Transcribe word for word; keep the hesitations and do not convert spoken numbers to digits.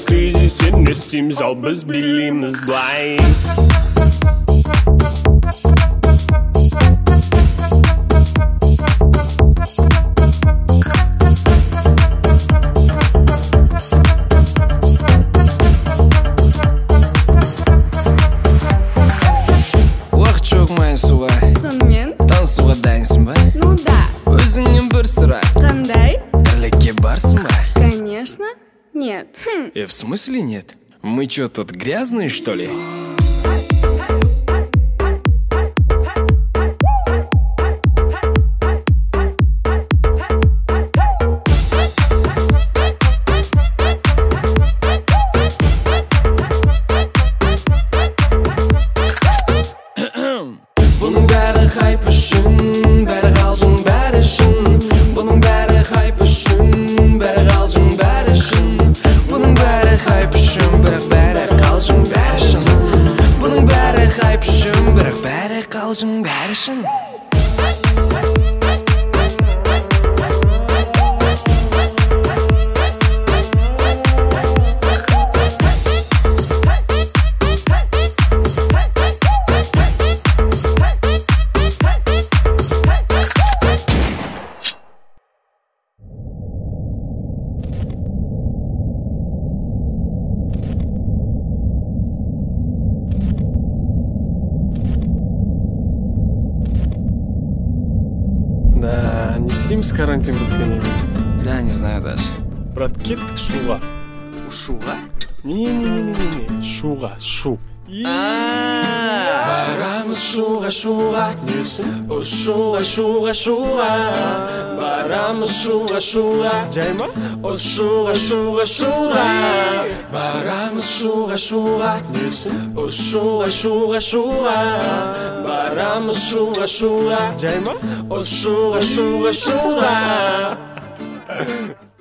кризис, не істейміз, ал біз білеміз былай. Сонымен танысуға дайынсың ба? Ну да. Өзіңнен бір сұрақ, Қандай? тірлікке барсың ба? Конечно. Нет. Хм. Э, в смысле нет? Мы чё, тут грязные, что ли? Бұның бәрі хайп үшін, бәрі қалжың бәрі үшін. Бұның бәрі хайп үшін, бәрі қалжың бәрі үшін. Бұның бәрі хайп үшін, бірақ бәрі қалжың бәрі үшін. Бұның бәрі хайп үшін, бірақ бәрі қалжың бәрі үшін. Да, не істейміз карантин біткеннен кейін. Да, не знаю даже. Брат, кеттік шуға. Шуға? Не-не-не-не-не, шуға, шу. Барамыз шуға, шуға, о шуға, шуға, шуға. Барамыз шуға, шуға, Жай ма? о шуға, шуға, шуға. Барамыз шуға, шуға, о шуға, шуға, шуға. Барамыз шуға, шуға, Жай ма? о шуға, шуға, шуға.